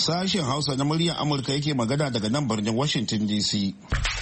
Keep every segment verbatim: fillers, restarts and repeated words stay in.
Sashen Hausa na muryar Amurka yake magana daga nan birnin Washington D C.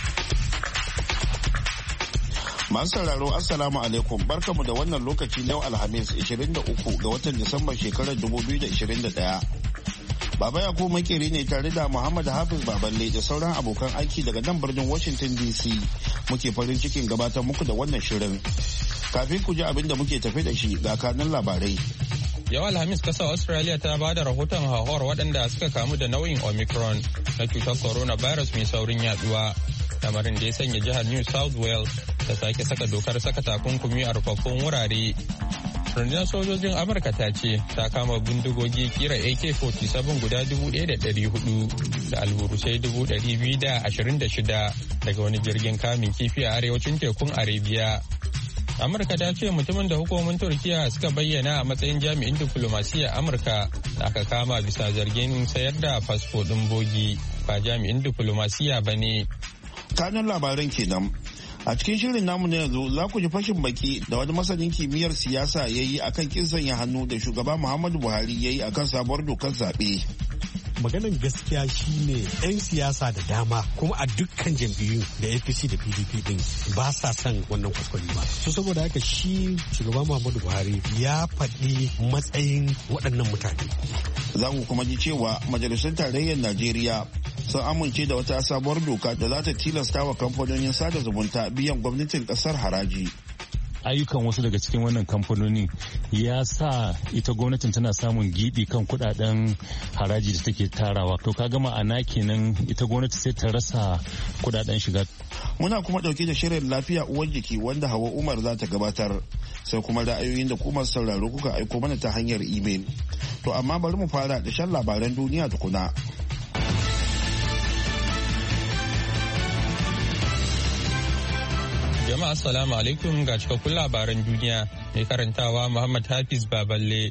Masu sauraro Assalamu alaikum, barkamu da wannan lokaci na yau Alhamis ishirin da uku ga watan Disamba shekarar dubu biyu da ishirin da ɗaya. Baba Yakubu makeri ne tare da Muhammad Hafiz Baballe da sauran abokan aiki daga nan birnin Washington D C muke farin cikin gabatar muku da wannan shirin. Kafin ku ji abin da muke tafe da shi ga kanun labarai. Yau Alhamis kasar Australia ta ba da rahoton hauhawar waɗanda suka kamu da nau'in Omicron na cutar coronavirus mai saurin yaduwa. Lamarin da ya sanya jihar New South Wales ta sake saka dokar saka takunkumi a rufaffun wurare. Rundunar sojojin Amurka ta ce ta kama bindigogi kira A K forty-seven guda dubu ɗaya da ɗari hudu da alburusai dubu ɗari biyu da ashirin da shida daga wani jirgin kamun kifi a arewacin tekun Arabia. Amurka ta ce mutumin da hukumomin Turkiya suka bayyana a matsayin jami'in diflomasiyyar Amurka da aka kama bisa zargin sayar da fasfo ɗin bogi ba jami'in diflomasiyya ba ne. Kanun labaran kenan. A cikin shirin namu na yanzu za ku ji fashin baki da wani masanin kimiyyar siyasa ya yi akan kin sanya hannu da shugaba Muhammadu Buhari ya yi akan sabuwar dokar zaɓe. Maganan gaskiya shine 'yan siyasa da dama kuma a dukkan jam'iyyun da A P C da P D P din ba sa son wannan kwaskwari ba. So saboda haka shi shugaba Muhammadu Buhari ya faɗi matsayin waɗannan mutane. Za ku kuma ji cewa majalisar tarayyar Najeriya sun amince da wata sabuwar doka da za ta tilasta wa kamfanonin sada zumunta biyan gwamnatin ƙasar haraji. Ayyukan wasu daga cikin wannan kamfanoni ya sa ita gwamnatin tana samun gibi kan kudaden haraji da take tarawa, to ka gama ana kenan ita gwamnati sai ta rasa kudaden shiga. Muna kuma dauke da shirin lafiya uwar jiki wanda Hawa Umar za ta gabatar, sai kuma ra'ayoyin da kuma sauraro kuka aiko mana ta hanyar imel. To amma bari mu fara da shan labaran duniya tukuna. Jama'a assalamu alaikum ga cikakkun labaran duniya mai karantawa Muhammad Hafiz Baballe.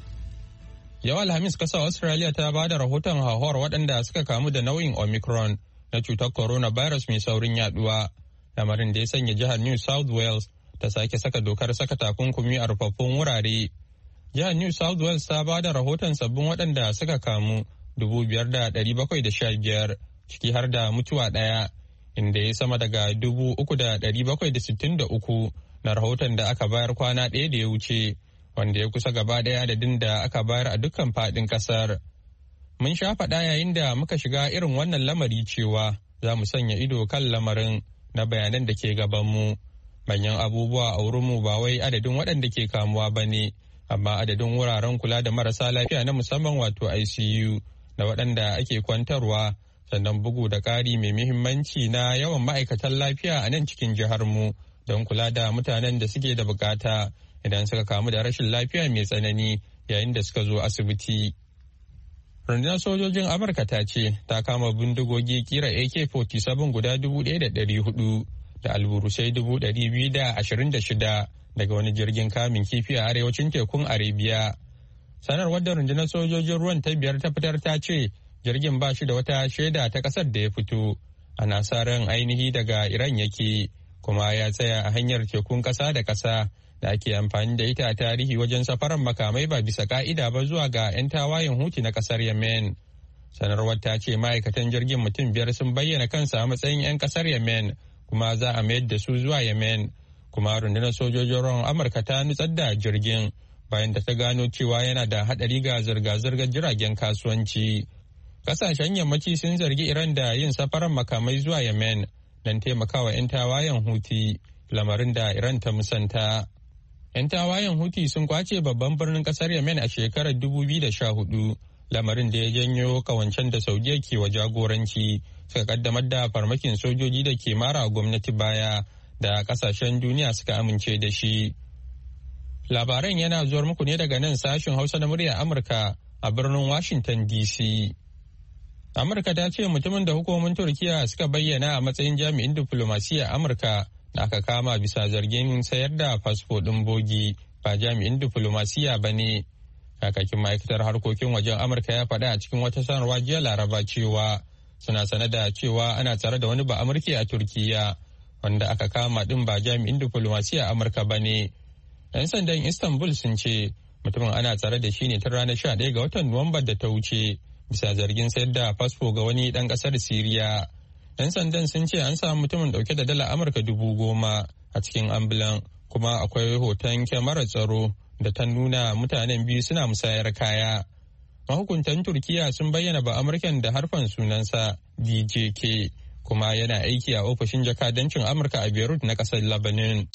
Yau Alhamis kasar Australia ta ba da rahoton hauhawar waɗanda suka kamu da nau'in Omicron na cutar coronavirus mai saurin yaduwa. Lamarin da ya sanya jihar New South Wales ta sake saka dokar saka takunkumi a rufaffun wurare. Jihar New South Wales ta ba da rahoton sabbin waɗanda suka kamu dubu biyar da ɗari bakwai da sha biyar ciki har da mutuwa ɗaya. Inda ya sama daga dubu uku da ɗari bakwai da sittin da uku na rahoton da aka bayar kwana ɗaya da ya wuce, wanda ya kusa gaba ɗaya adadin da aka bayar a dukkan faɗin ƙasar. Mun sha faɗa yayin da muka shiga irin wannan lamari cewa za mu sanya ido kan lamarin na bayanan da ke gabanmu. Manyan abubuwa a wurinmu ba wai adadin waɗanda ke kamuwa ba ne, amma adadin wuraren kula da marasa lafiya na musamman wato I C U da waɗanda ake kwantarwa. Sannan bugu da ƙari mai muhimmanci na yawan ma'aikatan lafiya a nan cikin jiharmu don kula da mutanen da suke da bukata idan suka kamu da rashin lafiya mai tsanani yayin da suka zo asibiti. Rundunar sojojin Amurka ta ce ta kama bindigogi kira A K forty-seven guda dubu ɗaya da ɗari hudu da alburusai dubu ɗari biyu da ashirin da shida daga wani jirgin kamun kifi a arewacin tekun Arabia. Sanarwar da rundunar sojojin ruwan ta biyar ta fitar ta ce jirgin ba shi da wata shaida ta kasar da ya fito, ana sa ran ainihi daga Iran yake, kuma ya tsaya a hanyar tekun kasa da kasa da ake amfani da ita a tarihi wajen safarar makamai ba bisa ka'ida ba zuwa ga 'yan tawayen Huti na kasar Yemen. Sanarwar ta ce ma'aikatan jirgin mutum biyar sun bayyana kansa a matsayin 'yan kasar Yemen, kuma za a mayar da su zuwa Yemen. Kuma rundunar sojojin ruwan Amurka ta nutsar da jirgin bayan da ta gano cewa yana da haɗari ga zirga-zirgar jiragen kasuwanci. Kasashen yammaci sun zargi Iran da yin safarar makamai zuwa Yemen don taimakawa 'yan tawayen Houthi, lamarin da Iran ta musanta. 'Yan tawayen Houthi sun kwace babban birnin kasar Yemen a shekarar dubu biyu da sha hudu, lamarin da ya janyo kawancen da Saudiya ke wa jagoranci suka kaddamar da farmakin sojoji da ke mara gwamnati baya da kasashen duniya suka amince da shi. Labaran yana zuwar muku ne daga nan sashen Hausa na murya Amurka a birnin Washington D C. Amurka ta ce mutumin da hukumomin Turkiya suka bayyana a matsayin jami'in diflomasiyyar Amurka da aka kama bisa zargin sayar da fasfo ɗin bogi ba jami'in diflomasiyya ba ne. Kakakin ma'aikatar harkokin wajen Amurka ya faɗa a cikin wata sanarwa jiya Laraba cewa suna sane da cewa ana tsare da wani ba Amurke a Turkiya wanda aka kama ɗin ba jami'in diflomasiyyar Amurka ba ne. 'Yan sandan Istanbul sun ce mutumin ana tsare da shi ne tun ranar sha ɗaya ga watan Nuwambar da ta wuce bisa zargin sayar da fasfo ga wani ɗan ƙasar Siriya. 'Yan sandan sun ce an samu mutumin ɗauke da dala Amurka dubu goma a cikin ambulan, kuma akwai hoton kyamarar tsaro da ta nuna mutanen biyu suna musayar kaya. Mahukuntan Turkiya sun bayyana ba Amurkan da harfan sunansa D J K, kuma yana aiki a ofishin jakadancin Amurka a Beirut na ƙasar Lebanon.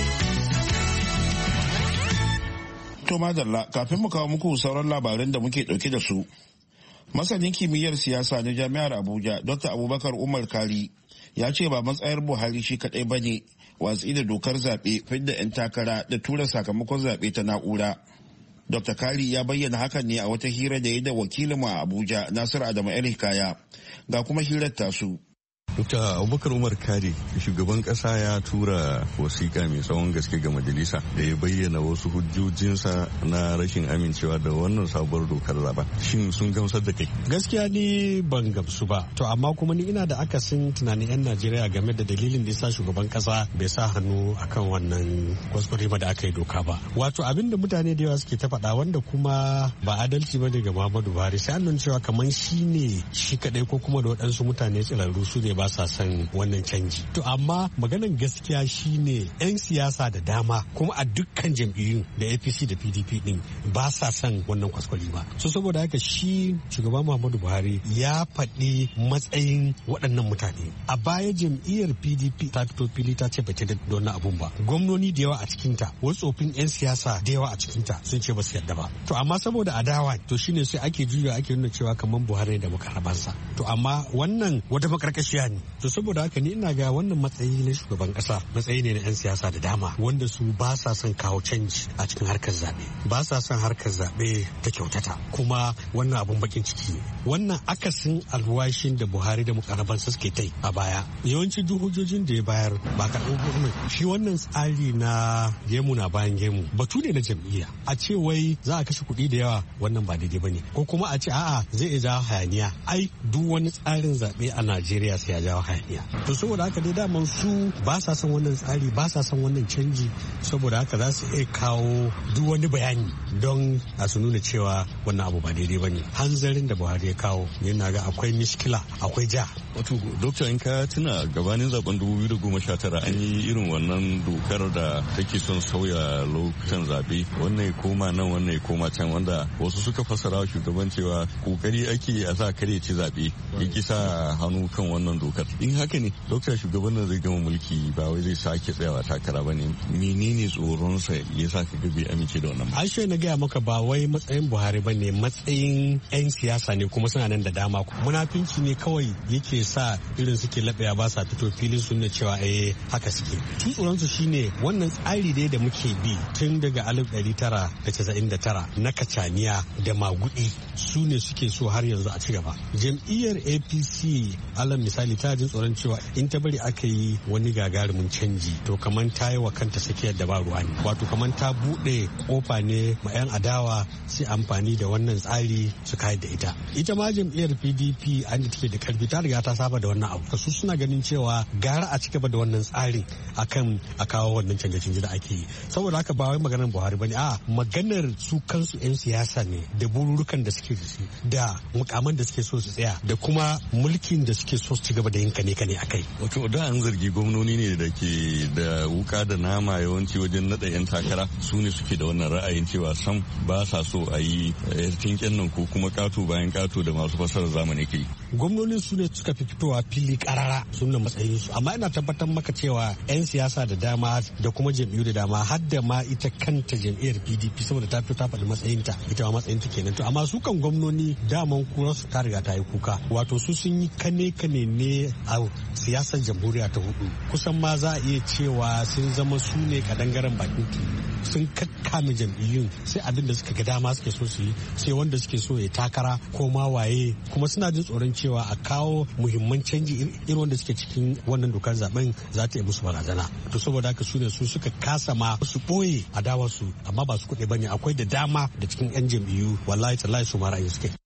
To madalla, kafin mu kawo muku sauran labaran da muke ɗauke da su. Masanin kimiyyar siyasa na Jami'ar Abuja, Doctor Abubakar Umar Kari, ya ce ba matsayar Buhari shi kaɗai ba ne watsi da dokar zaɓe fidda 'yan takara da tura sakamakon zaɓe ta na'ura. Doctor Kari ya bayyana hakan ne a wata hira da ya da wakilinmu a Abuja, Nasiru Adamu El Hikaya, ga kuma hirar tasu. Dokta Abubakar Umar Kari, shugaban kasa ya tura wasiƙa mai tsawon gaske ga majalisa da ya bayyana wasu hujjojinsa na rashin amincewa da wannan sabuwar dokar zaɓen. Shin sun gamsar da kai? Gaskiya ni ban gamsu ba. To amma kuma ni ina da akasin tunanin 'yan Najeriya game da dalilin da yasa shugaban kasa bai sa hannu akan wannan kwaskwarima da aka yi doka ba. Wato abin da mutane da yawa suke ta faɗa wanda kuma ba adalci ba ne ga Muhammadu Buhari, sai an nuna cewa kamar shi ne shi kaɗai ko kuma da waɗansu mutane tsirarru su ne ba sa son wannan canji. To amma maganan gaskiya shine 'yan siyasa da dama kuma a dukkan jam'iyyun da A P C da P D P din ba sa son wannan kwaskwali ba. So saboda haka shi shugaban Muhammadu Buhari ya faɗi matsayin waɗannan mutane. A baya jam'iyyar P D P ta fito fili ta ce bata da wannan abun ba. Gwamnoni da yawa a cikinta, wasu tsofin 'yan siyasa da yawa a cikinta sun ce ba su yarda ba. To amma saboda adawa to shine sai ake juya ake nuna cewa kamar Buhari da mukarrabansa. To amma wannan wata makarkashiya ne. To saboda haka ni ina ga wannan matsayi na shugaban kasa matsayi ne na 'yan siyasa da dama wanda su ba sa son kawo canji a cikin harkar zaɓe, ba sa son harkar zaɓe ta kyautata, kuma wannan abun bakin ciki ne. Wannan akasin alwashin da Buhari da mukarrabansa suke tai a baya, yawanci duk hujjojin da ya bayar ba karɓar gwamnati. Shi wannan tsari na gemu na bayan gemu batu ne na jam'iyya. A ce wai za a kashe kuɗi da yawa, wannan ba daidai ba ne, ko kuma a ce a'a zai iya jawo hayaniya. Ai duk wani tsarin zaɓe a Najeriya sai ya jawo hayaniya. To saboda haka dai daman su ba sa son wannan tsari, ba sa son wannan canji, saboda haka za su iya kawo duk wani bayani don a su nuna cewa wannan abu ba daidai ba ne. Hanzarin da Buhari ya kawo yana ga akwai miskila, akwai ja. Wato dokta, in ka tuna gabanin zaben dubu biyu da goma sha tara an yi irin wannan dokar da take son sauya lokutan zaɓe, wannan ya koma nan wannan ya koma can, wanda wasu suka fassara shugaban cewa kokari ake a sa kare ci zaɓe, ya ki sa hannu kan wannan dokar. In haka ne dokta, shugaban nan zai gama mulki ba wai zai sake tsayawa takara ba ne, menene tsoronsa ya sa ka ga bai amince da wannan? Aisha na gaya maka ba wai matsayin Buhari ba ne, matsayin 'yan siyasa ne kuma suna nan da dama. Munafinci ne kawai yake sa irin suke laɓewa ba sa fito filin sun na cewa eh haka suke. Su tsoronsu shine wannan tsari dai da muke bi tun daga alif ɗari tara da casa'in da tara na kacaniya da magudi, su ne suke so har yanzu a ci gaba. Jam'iyyar A P C alal misali ta jin tsoron cewa in ta bari aka yi wani gagarumin canji to kamar ta yi wa kanta sakiyar da ba ruwa ne, wato kamar ta buɗe kofa ne ma 'yan adawa sai amfani da wannan tsari su kayar da ita. Ita ma jam'iyyar P D P an da take da karfi ta riga ta saba da wannan abu, su suna ganin cewa gara a ci gaba da wannan tsarin akan a kawo wannan canje-canje da ake yi. Saboda haka ba wai maganar Buhari bane, a maganar su kansu 'yan siyasa ne da bururukan da suke da mukaman da suke so su tsaya da kuma mulkin da suke so su ci gaba da yin kane-kane a kai. Wato da an zargi gwamnoni ne da ke da wuka da nama yawanci wajen naɗa 'yan takara, su ne suke da wannan ra'ayin cewa sam ba sa so a yi tinken nan ko kuma kato bayan kato da masu fasarar zamani ke yi. Gwamnonin su ne suka fi fitowa fili karara suna matsayin su, amma ina tabbatar maka cewa 'yan siyasa da dama da kuma jam'iyyu da dama har da ma ita kanta jam'iyyar P D P saboda ta fito ta faɗi matsayinta, ita ma matsayinta kenan. To amma su kan gwamnoni daman kura su ta riga ta yi kuka, wato su sun yi kane-kane ne a siyasar jamhuriya ta hudu, kusan ma za a iya cewa sun zama su ne kadangaren bakin sun kakkame jam'iyyun sai abin da suka ga dama suke so su yi, sai wanda suke so ya takara ko ma waye, kuma suna jin tsoron cewa a kawo muhimman canji irin wanda suke cikin wannan dokar zaben za ta yi musu barazana. To saboda haka su ne su suka kasa ma su ɓoye adawarsu, amma ba su kuɗe bane, akwai da dama da cikin 'yan jam'iyyu wallahi tallahi su ma ra'ayi suke.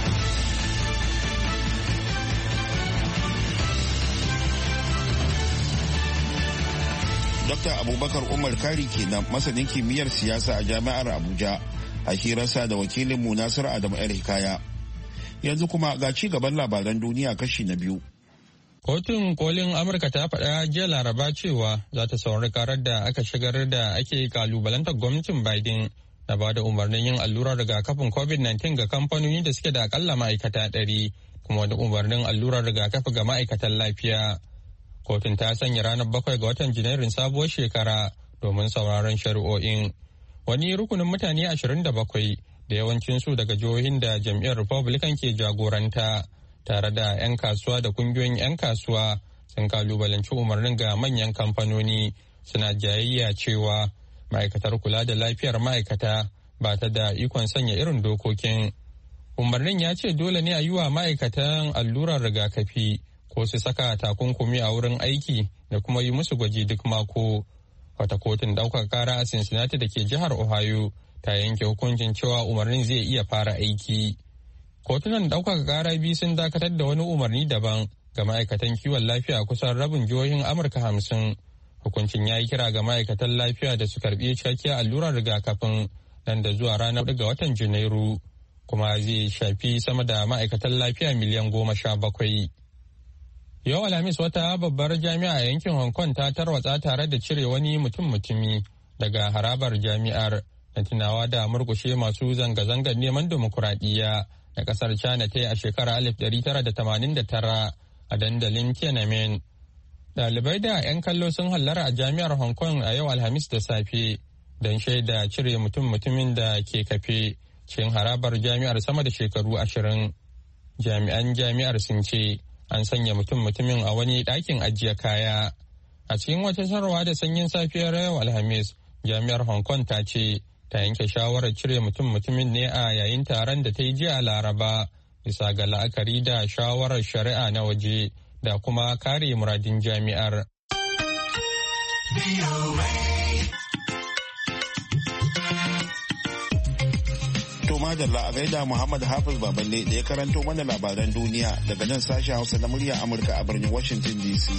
Dokta Abubakar Umar Kari kenan, masanin kimiyyar siyasa a Jami'ar Abuja, a hirarsa da wakilinmu Nasiru Adamu El Hikaya. Yanzu kuma ga ci gaban labaran duniya kashi na biyu. Kotun kolin Amurka ta faɗa jiya Laraba cewa za ta saurari karar da aka shigar da ake kalubalantar gwamnatin Biden na ba da umarnin yin allurar rigakafin covid nineteen ga kamfanoni da suke da akalla ma'aikata ɗari kuma wani umarnin allurar rigakafi ga ma'aikatan lafiya. Kotun ta sanya ranar bakwai ga watan Janairun sabuwar shekara domin sauraron shari'o'in. Wani rukunin mutane ashirin da bakwai da yawancinsu daga jihohin da jam'iyyar Republican ke jagoranta tare da 'yan kasuwa da kungiyoyin 'yan kasuwa sun kalubalanci umarnin ga manyan kamfanoni suna jayayya cewa ma'aikatar kula da lafiyar ma'aikata ba ta da ikon sanya irin dokokin. Umarnin ya ce dole ne a yi wa ma'aikatan allurar rigakafi ko su saka takunkumi a wurin aiki da kuma yi musu gwaji duk mako. Wata kotun ɗaukar kara a Cincinnati da ke jihar Ohio ta yanke hukuncin cewa umarnin zai iya fara aiki. Kotunan ɗaukaka ƙara biyu sun dakatar da wani umarni daban ga ma'aikatan kiwon lafiya kusan rabin jihohin Amurka hamsin. Hukuncin ya yi kira ga ma'aikatan lafiya da su karɓi cikakkiyar allurar rigakafin nan da zuwa ranar hudu ga watan Janairu, kuma zai shafi sama da ma'aikatan lafiya miliyan goma sha bakwai. Yau Alhamis wata babbar jami'a a yankin Hong Kong ta tarwatsa tare da cire wani mutum-mutumi daga harabar jami'ar na tunawa da murkushe masu zanga-zangar neman dimokuraɗiyya na kasar China ta yi a shekarar alif ɗari tara da tamanin da tara a dandalin Tiananmen. Ɗalibai da 'yan kallo sun hallara a jami'ar Hong Kong a yau Alhamis da safe don shaida cire mutum-mutumin da ke kafe cikin harabar jami'ar sama da shekaru ashirin. Jami'an jami'ar sun ce an sanya mutum-mutumin a wani ɗakin ajiye kaya. A cikin wata sanarwa da sanyin safiyar yau Alhamis, jami'ar Hong Kong ta ce ta yanke shawarar cire mutum-mutumin ne a yayin taron da ta yi jiya Laraba bisa ga la'akari da shawarar shari'a na waje da kuma kare muradin jami'ar. To madalla a gaida Muhammad Hafiz Baballe da ya karanto mana labaran duniya daga nan sashen Hausa na murya Amurka a birnin Washington D C.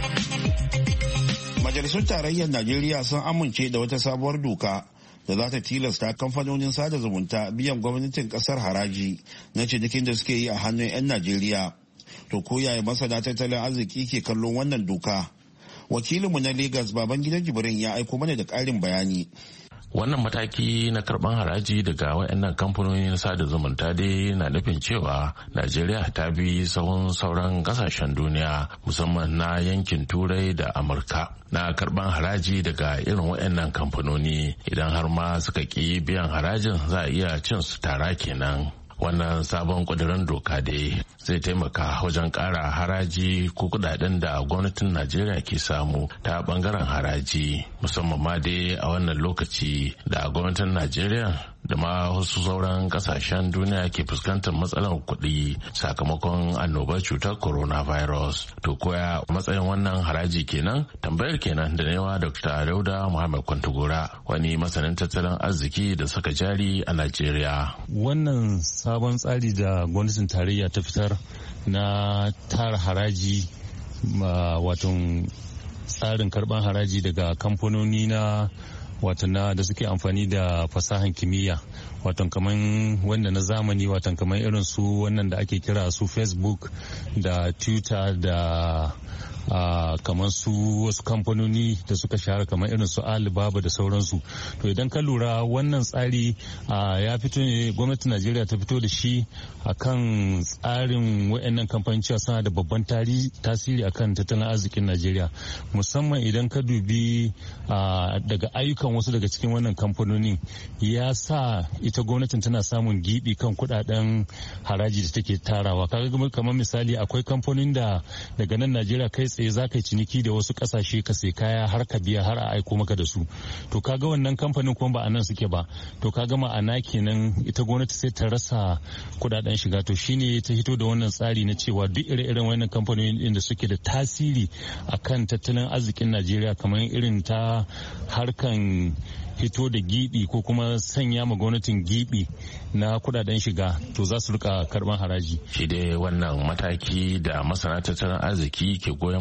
Majalisun Tarayyar Najeriya sun amince da wata sabuwar doka da za ta tilasta kamfanonin sada zumunta biyan gwamnatin kasar haraji na cinikin da suke yi a hannun 'yan Najeriya. To ko yaya masana tattalin arziki ke kallon wannan doka? Wakilinmu na Lagos Babangida Jibrin ya aiko mana da ƙarin bayani. Wannan mataki na karban haraji daga waɗannan kamfanonin sada zumunta dai na nufin cewa Najeriya ta bi sahun sauran kasashen duniya musamman na yankin Turai da Amurka na karban haraji daga irin waɗannan kamfanoni. Idan har ma suka ƙi biyan harajin za a iya cin su tara kenan. Wannan sabon kudirin doka dai zai taimaka wajen ƙara haraji ko kudaden da gwamnatin Najeriya ke samu ta bangaren haraji, musamman ma dai a wannan lokaci da gwamnatin Najeriya da ma wasu sauran kasashen duniya ke fuskantar matsalar kuɗi sakamakon annobar cutar coronavirus. To koya matsayin wannan haraji kenan? Tambayar kenan da newa Dokta Dauda Muhammad Kwantagora, wani masanin tattalin arziki da saka jari a Najeriya. Wannan sabon tsari da gwamnatin tarayya ta fitar na tara haraji, wato tsarin karban haraji daga kamfanoni na wato na da suke amfani da fasahan kimiyya, wato kaman wanda na zamani, wato kaman irin su wannan da ake kira su Facebook da Twitter da Uh, kamar su wasu kamfanoni da suka shahara kamar irin su Alibaba da sauransu. To idan ka lura wannan tsari uh, ya fito ne, gwamnatin Najeriya ta fito da shi akan tsarin wayannan kamfanin cewa suna da babban tasiri akan tattalin arzikin Najeriya, musamman idan ka dubi uh, daga ayyukan wasu daga cikin wannan kamfanoni ya sa ita gwamnatin tana samun gibi kan kudaden haraji da take tarawa. Kaga kamar misali akwai kamfanin da daga nan Najeriya kai tsaye za ka yi ciniki da wasu kasashe ka sai kaya har ka biya har a aiko maka da su. To kaga wannan kamfanin kuma ba a nan suke ba, to kaga ma'ana kenan ita gwamnati sai ta rasa kudaden shiga. To shine ta hito da wannan tsari na cewa duk ire-iren wannan kamfanonin da suke da tasiri akan tattalin arzikin Najeriya, kamar irin ta harkan hito da gibi ko kuma sanya ma gwamnatin gibi na kudaden shiga, to za su rika karban haraji. Shi dai wannan mataki da masana tattalin arziki ke goyon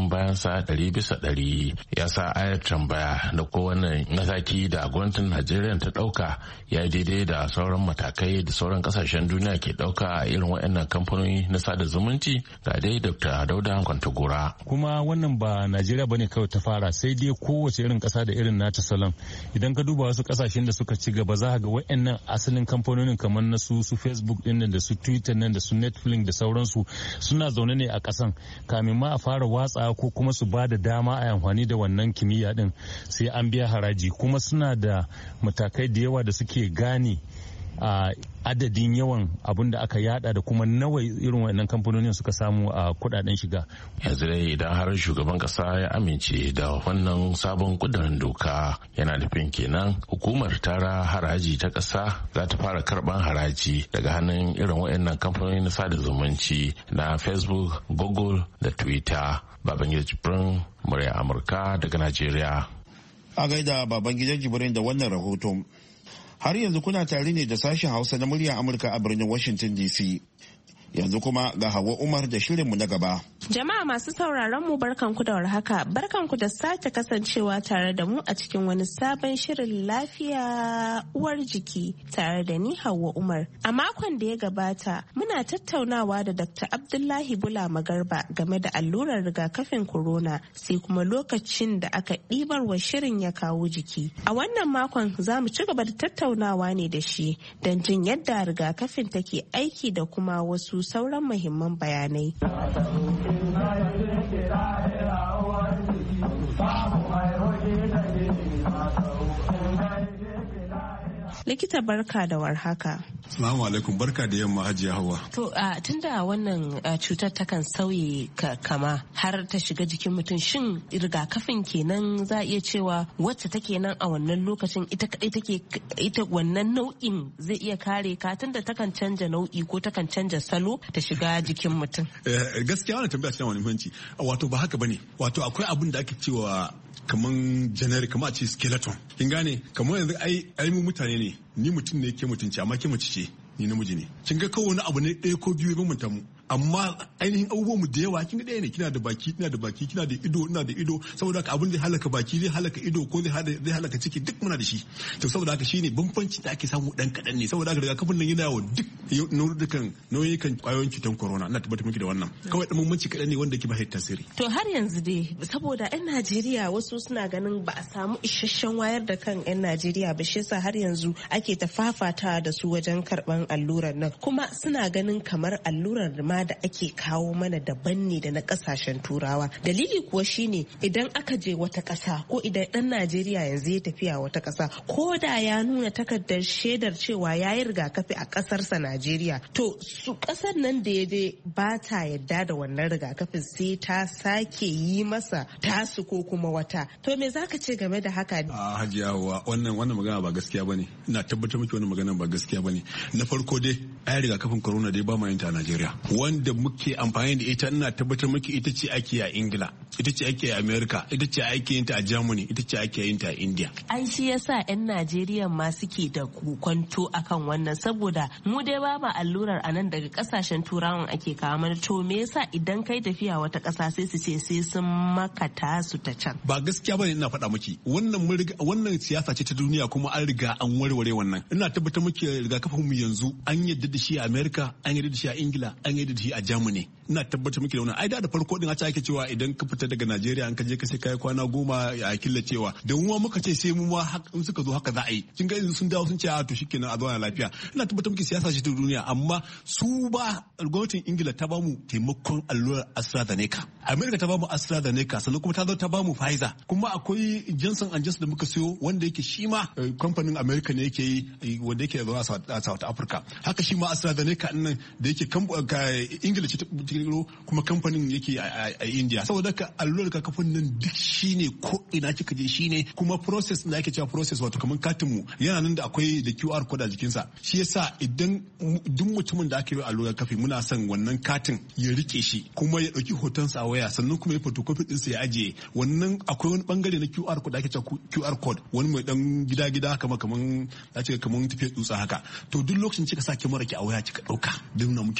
goyon bayansa ɗari bisa ɗari. Ya sa ayar tambaya da kowane mataki da gwamnatin Najeriya ta ɗauka ya daidai da sauran matakai da sauran ƙasashen duniya ke ɗauka a irin waɗannan kamfanoni na sada zumunci. Ga dai Dokta Dauda Kwantagora. Kuma wannan ba Najeriya bane kawai ta fara, sai dai kowace irin ƙasa da irin nata salon. Idan ka duba wasu ƙasashen da suka ci gaba za ka ga waɗannan asalin kamfanonin kamar na su su Facebook ɗin da su Twitter nan da su Netflix da sauransu suna zaune ne a ƙasan kamin ma a fara watsa ko kuma su ba da dama a amfani da wannan kimiyya din sai an biya haraji, kuma suna da matakai da yawa da suke gane a adadin yawan abin da aka yada da kuma nawa irin wannan kamfanonin suka samu a kudaden shiga. Yanzu dai idan har shugaban kasa ya amince da wannan sabon kudirin doka yana nufin kenan hukumar tara haraji ta kasa za ta fara karban haraji daga hannun irin waɗannan kamfanonin sada zumunci na Facebook, Google da Twitter. Babangida Jibrin, murya Amurka daga Najeriya. A gaida Babangida Jibrin da wannan rahoton. Har yanzu kuna tare ne da sashen Hausa na muryar Amurka a birnin Washington D C. Yanzu kuma ga Hauwa Umar da shirinmu na gaba. Jama'a masu sauraron mu barkanku da warhaka, barkanku da sake kasancewa tare da mu a cikin wani sabon shirin lafiya uwar jiki tare da ni Hauwa Umar. A makon da ya gabata muna tattaunawa da Doctor Abdullahi Bula Magarba game da allurar rigakafin corona, sai kuma lokacin da aka ɗibar wa shirin ya kawo jiki. A wannan makon za mu ci gaba da tattaunawa ne da shi don jin yadda rigakafin take aiki da kuma wasu sauran muhimman bayanai. Likita barka da warhaka. Assalamu alaikum, barka da yamma Hajiya Hauwa. To uh, tunda wannan uh, cutar takan sauye ka, kama har ta shiga jikin mutum, shin rigakafin kenan za a iya cewa wacce take nan a wannan lokacin ita kadai take ita wannan nau'in zai iya kare ka, tunda takan canja nau'i ko takan canja salo ta shiga jikin mutum? Eh, gaskiya wannan tambaya tana wani muhimmanci. Wato ba haka bane. Wato akwai abin da ake cewa kaman generic, kamar a ce skeleton. Kin gane? Kamar yanzu ai ai mu mutane ne. Ni mutum ne ke mutunci amma ke mace ce. Ni namiji ne. Kin ga kawai wani abu ne ɗaya ko biyu ya bambanta mu. Amma ainihin abubuwan mu da yawa kin ga ɗaya ne, kina da baki, kina da baki, kina da ido, ina da ido, saboda haka abin zai halaka baki, zai halaka ido ko zai halaka ciki duk muna da shi. To saboda haka shine bambanci da ake samu dan kadan ne, saboda haka rigakafin nan yana wa duk nau'ikan nau'ikan kwayoyin cutar corona. Ina tabbatar miki da wannan. Kawai dan bambanci kadan ne wanda ke ba tasiri. To har yanzu dai saboda 'yan Najeriya wasu suna ganin ba a samu isasshen wayar da kan 'yan Najeriya ba, shi yasa har yanzu ake ta fafata da su wajen karban allurar nan, kuma suna ganin kamar allurar ma da ake kawo mana daban ne da na kasashen turawa. Dalili kuwa shine idan aka je wata kasa ko idan dan Najeriya yanzu ya tafiya wata kasa, ko da ya nuna takardar shaidar cewa ya yi rigakafi a kasarsa Najeriya, to su kasar nan da ya je ba ta yadda da wannan rigakafin, sai ta sake yi masa tasu ko kuma wata. To me zaka ce game da haka? A Hajiya, wannan wannan magana ba gaskiya bane. Ina tabbatar miki wannan magana ba gaskiya bane. Na farko dai ai rigakafin corona dai ba mu yin ta a Najeriya. Wanda muke amfani da ita ina tabbatar miki ita ce ake a Ingila, ita ce ake a America, ita ce ake yin ta a Germany, ita ce ake yin ta a India. Ai shi yasa 'yan Najeriya ma suke da kwanto akan wannan, saboda mu dai ba ma allurar a nan daga kasashen turawan ake kawo mana. To me yasa idan kai tafiya wata kasa sai su ce sai sun maka tasu ta can? Ba gaskiya bane, ina faɗa miki. Wannan wannan siyasa ce ta duniya, kuma an riga an warware wannan. Ina tabbatar miki rigakafin mu yanzu an yadda da shi a America, an yadda da shi a Ingila, an yadda da shi a Germany. Ina tabbatar miki da wannan. Ai da da farko din a ce ake cewa idan ka fita daga Najeriya an ka je ka sai kai kwana goma a killacewa. Da mu muka ce sai mu ma in suka zo haka za a yi. Kin ga yanzu sun dawo sun ce a to shikenan a zauna lafiya. Ina tabbatar miki siyasa ce ta duniya, amma su ba gwamnatin Ingila ta bamu taimakon allurar AstraZeneca. America ta bamu AstraZeneca, sannan kuma ta zo ta bamu Pfizer. Kuma akwai Johnson and Johnson da muka siyo wanda yake shi ma kamfanin America ne yake yi, wanda yake zuwa a South Africa. Haka shi ma AstraZeneca nan da yake Ingila ce ta kirkiro, kuma kamfanin yake a India. Saboda ka allurar rigakafin nan duk shine ko ina kika je shine, kuma process da ake cewa process wato kaman katin mu yana nan da akwai da Q R code a jikinsa. Shi yasa idan duk mutumin da aka yi allurar rigakafi muna son wannan katin ya rike shi, kuma ya dauki hotonsa a waya, sannan kuma ya photocopy din sa ya ajiye. Wannan akwai wani bangare na Q R code da ake cewa Q R code, wani mai dan gida gida kama kaman ya ce kaman tafiya tsutsa haka. To duk lokacin kika sa kyamara ki a waya kika dauka, don na muke duk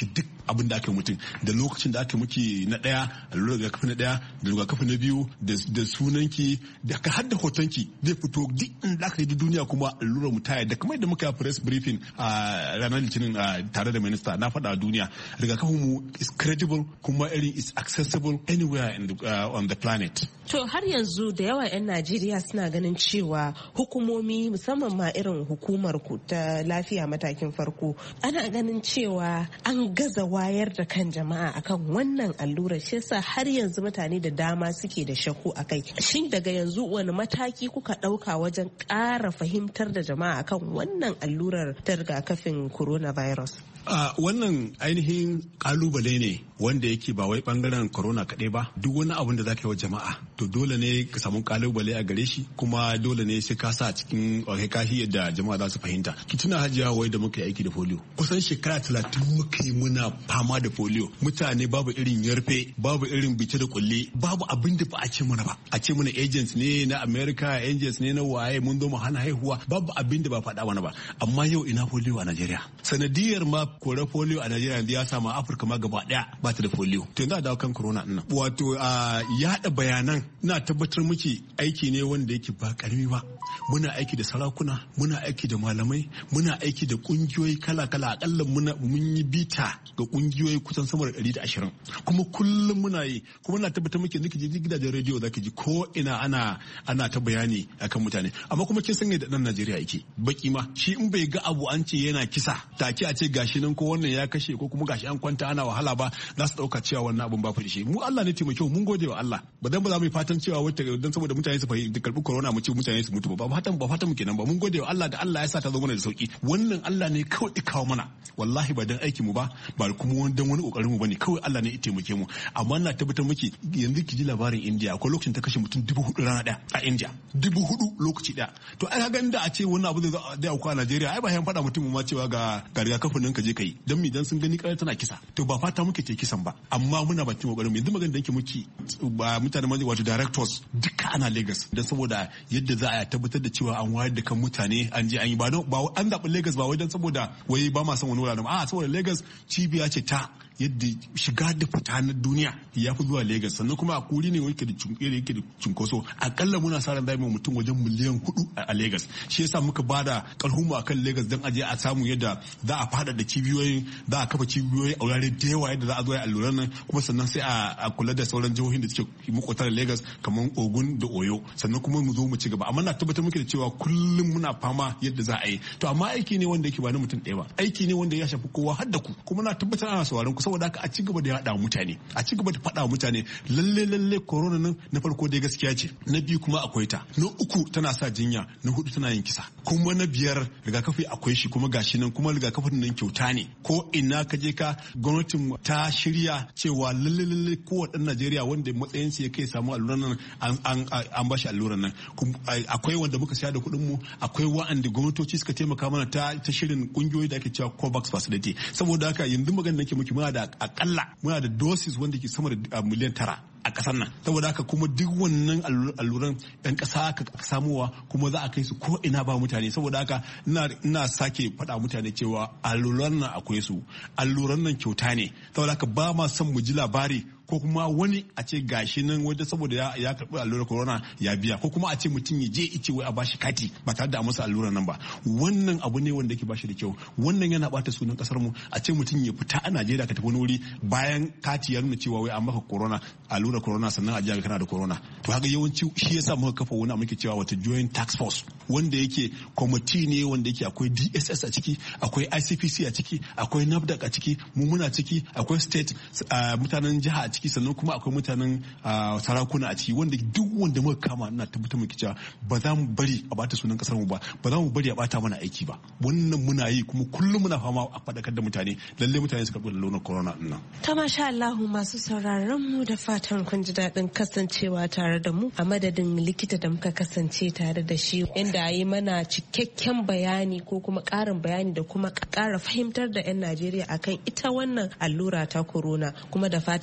abin da aka yi mutum da lokacin da aka miki na daya allurar rigakafi na daya da rigakafi na biyu da sunanki da ka hadda hotonki zai fito duk inda aka yi duniya kuma allurar mu ta da kamar da muka press briefing a ranar litinin tare da minista na faɗa duniya rigakafin mu is credible kuma irin is accessible anywhere in the, uh, on the planet. To har yanzu da yawa 'yan Najeriya suna ganin cewa hukumomi musamman ma irin hukumar ku ta lafiya matakin farko ana ganin cewa an gaza wayar da kan jama'a akan wannan allurar shi yasa har yanzu mutane da dama suke da shakku akai. Shin daga yanzu wani mataki kuka ɗauka wajen ƙara fahimtar da jama'a akan wannan allurar ta rigakafin coronavirus? Uh, wannan ainihin kalubale ne wanda yake ba wai bangaren corona kaɗai ba duk wani abin da za ka yi wa jama'a to dole ne ka samu kalubale a gare shi kuma dole ne sai ka sa cikin kahi yadda jama'a za su fahimta. Ki tuna hajiya wai da muka yi aiki da polio kusan shekara talatin muka yi muna fama da polio mutane babu irin yarfe babu irin bice da kulle babu abin da ba a ce mana ba a ce mana agents ne na America agents ne na waye mun zo mu hana haihuwa babu abin da ba faɗa mana ba amma yau ina polio a Najeriya sanadiyar ma kore polio a Najeriya yanzu ya samu Afirka ma gaba daya ba ta da polio to yanzu a dawo kan corona din nan wato a yada bayanan ina tabbatar miki aiki ne wanda yake ba karami ba muna aiki da sarakuna muna aiki da malamai muna aiki da kungiyoyi kala-kala akalla muna mun yi bita ga kungiyoyi kusan sama da ɗari da ashirin kuma kullum muna yi kuma na tabbatar miki niki ji gidajen rediyo zaki ji ko ina ana ana ta bayani akan mutane amma kuma kin san da dan Najeriya yake baki ma shi in bai ga abu an ce yana kisa take a ce gashi nan ko wannan ya kashe ko kuma gashi an kwanta ana wahala ba za su dauka cewa wannan abun ba fa shi mu Allah ne taimake mu mun gode wa Allah ba dan ba za mu yi fatan cewa wata dan saboda mutane su fahimci karbi corona mu ce mutane su mutu ba ba fatan ba fatan mu kenan ba mun gode wa Allah da Allah ya sa ta zo mana da sauki wannan Allah ne kawai ya kawo mana wallahi ba dan aiki mu ba ba kuma dan wani kokarin mu bane kawai Allah ne ya taimake mu amma ina tabbatar miki yanzu ki ji labarin India akwai lokacin ta kashe mutum dubu hudu rana daya a India dubu hudu lokaci daya to ai ga inda a ce wannan abu zai zai auku a Najeriya ai ba yan faɗa mutum ma cewa ga ga rigakafin nan ka je kai dan mi dan sun gani kare tana kisa to ba fata muke ce kisan ba amma muna bakin kokarin mu yanzu magana da yake muke ba mutane ma wato directors duka ana Lagos dan saboda yadda za a tabbatar da cewa an wayar da kan mutane an je an yi ba an zaɓi Lagos ba wai dan saboda wai ba ma son wani wurare a saboda Lagos cibiya ce ta yadda shiga da fita na duniya ya fi zuwa Lagos sannan kuma a kuri ne yake da yake da cunkoso akalla muna sa ran zai mutum wajen miliyan hudu a Lagos shi yasa muka bada karhumu akan Lagos dan aje a samu yadda za a fada da cibiyoyin za a kafa cibiyoyi a wurare da yawa yadda za a zo a alluran nan kuma sannan sai a kula da sauran jihohin da suke makwata da Lagos kamar Ogun da Oyo sannan kuma mu zo mu ci gaba amma na tabbatar muke da cewa kullum muna fama yadda za a yi to amma aiki ne wanda yake ba na mutum ɗaya ba aiki ne wanda ya shafi kowa har da ku kuma na tabbatar ana sauraron ku saboda haka a ci gaba da yaɗa mutane a ci gaba da faɗa mutane lalle lalle corona nan na farko dai gaskiya ce na biyu kuma akwai ta na uku tana sa jinya na hudu tana yin kisa kuma na biyar rigakafi akwai shi kuma gashi nan kuma rigakafin nan kyauta ne ko ina ka je ka gwamnatin ta shirya cewa lalle lalle kowa ɗan Najeriya wanda matsayin sa ya kai samu alluran nan an an an bashi alluran nan akwai wanda muka siya da kuɗin mu akwai wa'anda gwamnatoci suka taimaka mana ta ta shirin kungiyoyi da ake cewa COVAX facility saboda haka yanzu magana nake miki muna da akalla muna da doses wanda ke sama da miliyan tara a kasar nan saboda haka kuma duk wannan alluran yan kasa aka samuwa kuma za a kai su ko ina ba mutane saboda haka ina sake faɗa mutane cewa alluran nan akwai su alluran nan kyauta ne saboda haka ba ma son mu ji labari ko kuma wani a ce gashi nan wanda saboda ya karɓi allurar corona ya biya ko kuma a ce mutum ya je ice wai a bashi kati ba tare da a masa allurar nan ba wannan abu ne wanda yake bashi da kyau wannan yana bata sunan kasar mu a ce mutum ya fita a Najeriya ka tafi wani wuri bayan kati ya nuna cewa wai an maka corona allurar corona sannan a jiya kana da corona to haka yawanci shi yasa muka kafa wani muke cewa wata joint task force wanda yake committee ne wanda yake akwai D S S a ciki akwai I C P C a ciki akwai NAFDAC a ciki mu muna ciki akwai state mutanen jiha a ciki sannan kuma akwai mutanen sarakuna a ciki wanda duk wanda muka kama ina tabbatar muke cewa ba za mu bari a bata sunan kasar mu ba ba za mu bari a bata mana aiki ba wannan muna yi kuma kullum muna fama a fadakar da mutane lalle mutane su karɓi launin corona din nan ta masha Allah masu sauraron mu da fatan kun ji daɗin kasancewa tare da mu a madadin likita da muka kasance tare da shi inda yi mana cikakken bayani ko kuma ƙarin bayani da kuma ƙara fahimtar da 'yan Najeriya akan ita wannan allura ta corona kuma da fatan an ji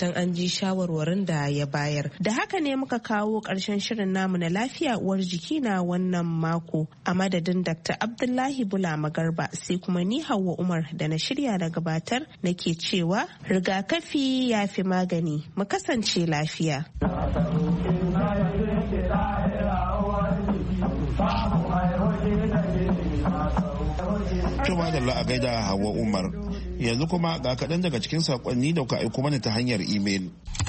ji shawarwarin da ya bayar. Da haka ne muka kawo ƙarshen shirin namu na lafiya uwar jiki na wannan mako. A madadin Dakta Abdullahi Bula Magarba sai kuma ni Hauwa Umar da na shirya da gabatar nake cewa rigakafi ya fi magani. Mu kasance lafiya. Tuma da la'a gaida Hauwa Umar. Yanzu kuma ga kaɗan daga cikin saƙonni da kuka aiko mana ta hanyar imel.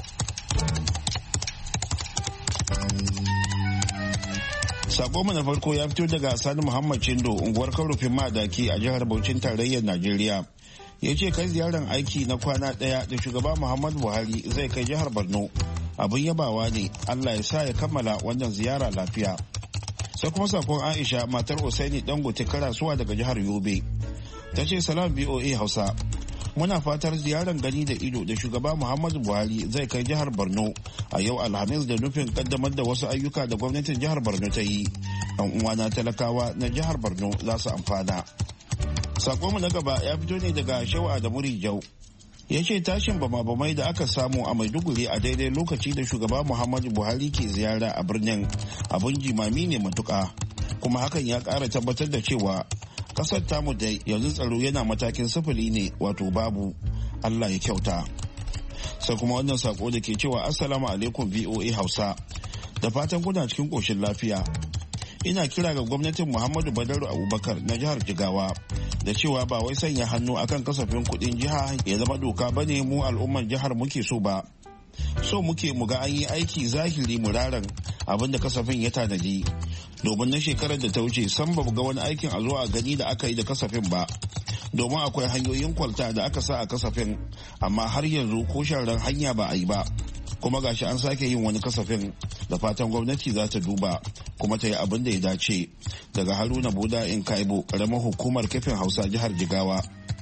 Sako na farko ya fito daga Sani Muhammad Chindo, unguwar Karufin Madaki a jihar Bauchin tarayyar Najeriya. Ya ce kai ziyarar aiki na kwana ɗaya da shugaba Muhammadu Buhari zai kai jihar Borno. Abin yabawa ne, Allah ya sa ya kammala wannan ziyara lafiya. Sai kuma sakon Aisha matar Usaini Dangote Karasuwa daga jihar Yobe. Ta ce salam B O A Hausa. Muna fatar ziyarar gani da ido da shugaba Muhammadu Buhari zai kai jihar Borno a yau Alhamis da nufin kaddamar da wasu ayyuka da gwamnatin jihar Borno ta yi. Yan uwana talakawa na jihar Borno za su amfana. Sakonmu na gaba ya fito ne daga Shehu Adamu Rijau. Ya ce tashin bama-bamai da aka samu a Maiduguri a daidai lokaci da shugaba Muhammadu Buhari ke ziyara a birnin abun jimami ne matuka. Kuma hakan ya ƙara tabbatar da cewa kasar tamu da yanzu tsaro yana matakin sifili ne wato babu. Allah ya kyauta. Sai kuma wannan sako da ke cewa assalamu alaikum V O A Hausa, da fatan kuna cikin koshin lafiya. Ina kira ga gwamnatin Muhammadu Badaru Abubakar na jihar Jigawa da cewa ba wai sanya hannu akan kasafin kudin jiha ya zama doka bane mu al'ummar jihar muke so ba. So muke mu ga an yi aiki zahiri muraran abinda kasafin ya tanadi. Domin na shekarar da ta wuce san ba ga wani aikin a zo a gani da aka yi da kasafin ba. Domin akwai hanyoyin kwalta da aka sa a kasafin amma har yanzu ko sharar hanya ba a yi ba. Kuma gashi an sake yin wani kasafin, da fatan gwamnati za ta duba kuma ta yi abin da ya dace. Daga Haruna Boda in Kaibo, karamar hukumar kafin Hausa jihar Jigawa.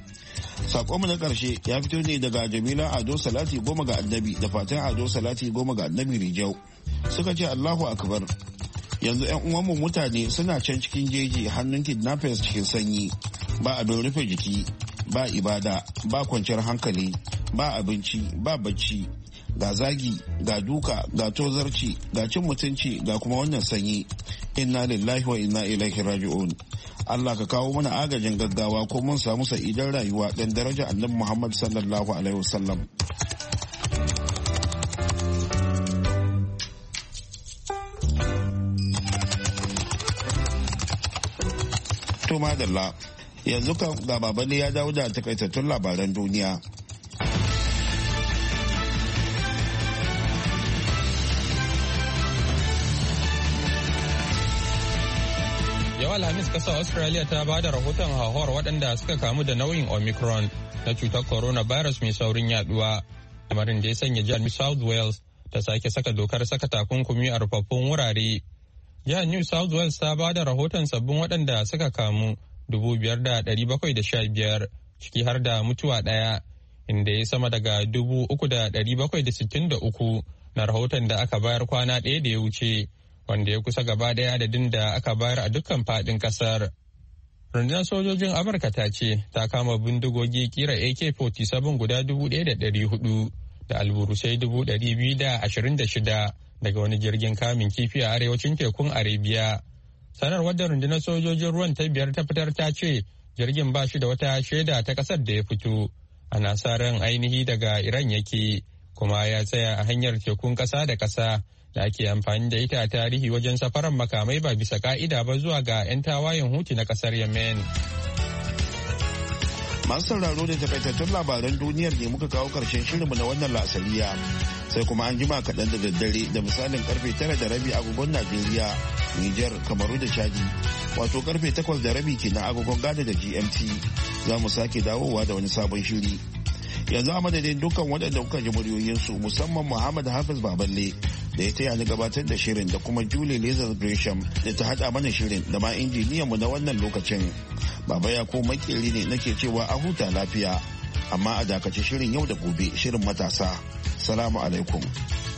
Sakonmu na ƙarshe ya fito ne daga Jamila Ado Salati goma ga annabi da fatan Ado Salati goma ga annabi Rijau. Suka ce Allahu Akbar. Yanzu 'yan uwanmu mutane suna can cikin jeji hannun kidnappers cikin sanyi. Ba abin rufe jiki, ba ibada, ba kwanciyar hankali, ba abinci, ba bacci. Ga zagi, ga duka, ga tozarci, ga cin mutunci, ga kuma wannan sanyi. Inna lillahi wa inna ilaihi raji'un. Allah ka kawo mana agajin gaggawa ko mun samu sa'idan rayuwa dan daraja annabi Muhammad sallallahu alaihi wasallam. To madalla, yanzu kan ga babale ya dawo da takaitattun labaran duniya. Yau Alhamis kasar Australia ta ba da rahoton hauhawar waɗanda suka kamu da nau'in Omicron na cutar coronavirus mai saurin yaduwa. Lamarin da ya sanya jihar New South Wales ta sake saka dokar saka takunkumi a rufaffun wurare. Jihar New South Wales ta ba da rahoton sabbin waɗanda suka kamu dubu biyar da ɗari bakwai da sha biyar ciki har da mutuwa ɗaya, inda ya sama daga dubu uku da ɗari bakwai da sittin da uku na rahoton da aka bayar kwana ɗaya da ya wuce, wanda ya kusa gaba ɗaya adadin da aka bayar a dukkan faɗin ƙasar. Rundunar sojojin Amurka ta ce ta kama bindigogi kira A K forty seven guda dubu ɗaya da ɗari hudu da alburusai dubu ɗari biyu da ashirin da shida daga wani jirgin kamun kifi a arewacin tekun Arabia. Sanarwar da rundunar sojojin ruwan ta biyar ta fitar ta ce jirgin ba shi da wata shaida ta ƙasar da ya fito. Ana sa ran ainihi daga Iran yake, kuma ya tsaya a hanyar tekun ƙasa da ƙasa da ake amfani da ita a tarihi wajen safaran makamai ba bisa ka'ida ba zuwa ga 'yan tawayen Huti na kasar Yemen. Masu sauraro da takaitattun labaran duniyar ne muka kawo karshen shirinmu na wannan lasariya, sai kuma an jima kaɗan da daddare da misalin karfe tara da rabi agogon Najeriya, Nijar, Kamaru da Chadi, wato karfe takwas da rabi kenan agogon Ghana da G M T, za mu sake dawowa da wani sabon shiri. Yanzu a madadin dukkan waɗanda kuka ji muryoyinsu, musamman Muhammad Hafiz Baballe da ya taya ni gabatar da shirin, da kuma Julie Lazar Gresham da ta haɗa mana shirin, da ma injiniyanmu na wannan lokacin. Baba ya ko makeri ne nake cewa a huta lafiya, amma a dakaci shirin yau da gobe, shirin matasa. Salamu alaikum.